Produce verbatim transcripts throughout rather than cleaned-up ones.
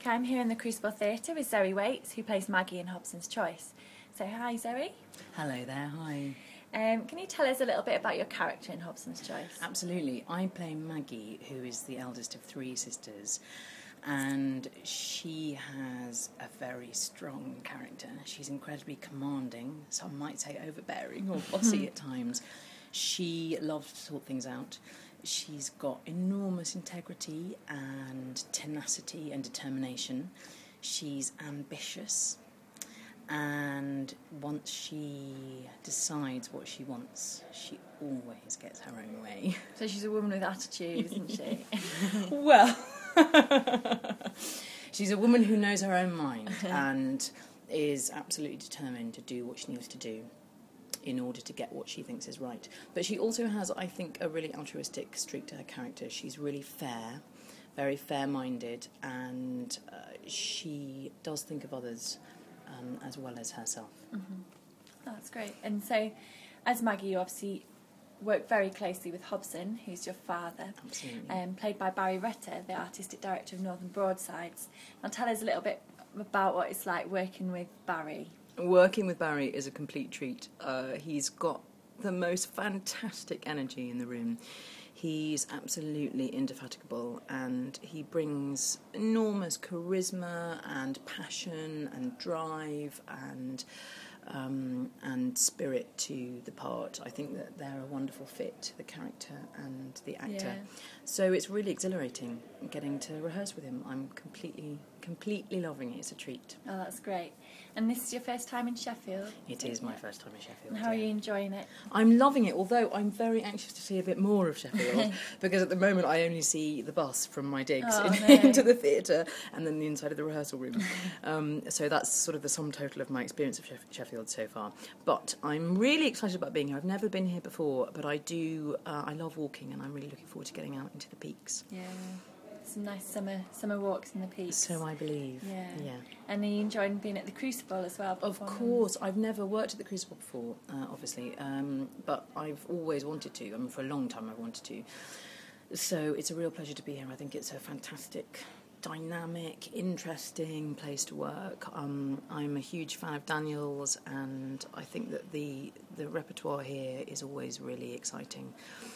I'm here in the Crucible Theatre with Zoe Waits, who plays Maggie in Hobson's Choice. So hi Zoe. Hello there, hi. Um, can you tell us a little bit about your character in Hobson's Choice? Absolutely. I play Maggie, who is the eldest of three sisters, and she has a very strong character. She's incredibly commanding, some might say overbearing or bossy at times. She loves to sort things out. She's got enormous integrity and tenacity and determination. She's ambitious, and once she decides what she wants, she always gets her own way. So she's a woman with attitude, isn't she? Well, she's a woman who knows her own mind and is absolutely determined to do what she needs to do in order to get what she thinks is right. But she also has, I think, a really altruistic streak to her character. She's really fair, very fair-minded, and uh, she does think of others um, as well as herself. Mm-hmm. Oh, that's great. And so, as Maggie, you obviously work very closely with Hobson, who's your father. Absolutely. Um, played by Barry Rutter, the artistic director of Northern Broadsides. Now tell us a little bit about what it's like working with Barry. Working with Barry is a complete treat. Uh, he's got the most fantastic energy in the room. He's absolutely indefatigable, and he brings enormous charisma and passion and drive and um, and spirit to the part. I think that they're a wonderful fit, the character and the actor. Yeah. So it's really exhilarating getting to rehearse with him. I'm completely, completely loving it. It's a treat. Oh, that's great. And this is your first time in Sheffield? It is my first time in Sheffield. And how are yeah. you enjoying it? I'm loving it, although I'm very anxious to see a bit more of Sheffield, because at the moment I only see the bus from my digs Oh, in, no. into the theatre and then the inside of the rehearsal room. um, so that's sort of the sum total of my experience of Sheff- Sheffield so far. But I'm really excited about being here. I've never been here before, but I do. Uh, I love walking, and I'm really looking forward to getting out into the peaks. Yeah. Some nice summer summer walks in the peaks. So I believe. Yeah. Yeah. And are you enjoying being at the Crucible as well? Of performing? course, I've never worked at the Crucible before, uh, obviously, um, but I've always wanted to. I mean, for a long time I've wanted to. So it's a real pleasure to be here. I think it's a fantastic, dynamic, interesting place to work. Um, I'm a huge fan of Daniel's, and I think that the the repertoire here is always really exciting.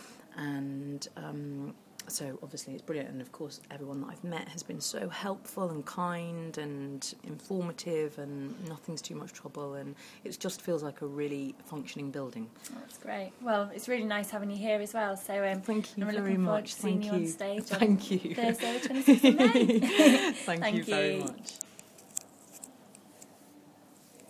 And um, so obviously it's brilliant, and of course everyone that I've met has been so helpful and kind and informative, and nothing's too much trouble, and it just feels like a really functioning building. Oh, that's great. Well, it's really nice having you here as well. So um, Thank you I'm very looking forward much. to seeing Thank you on you. stage Thank on you. Thursday the twenty-sixth of May. Thank, Thank you very you. much.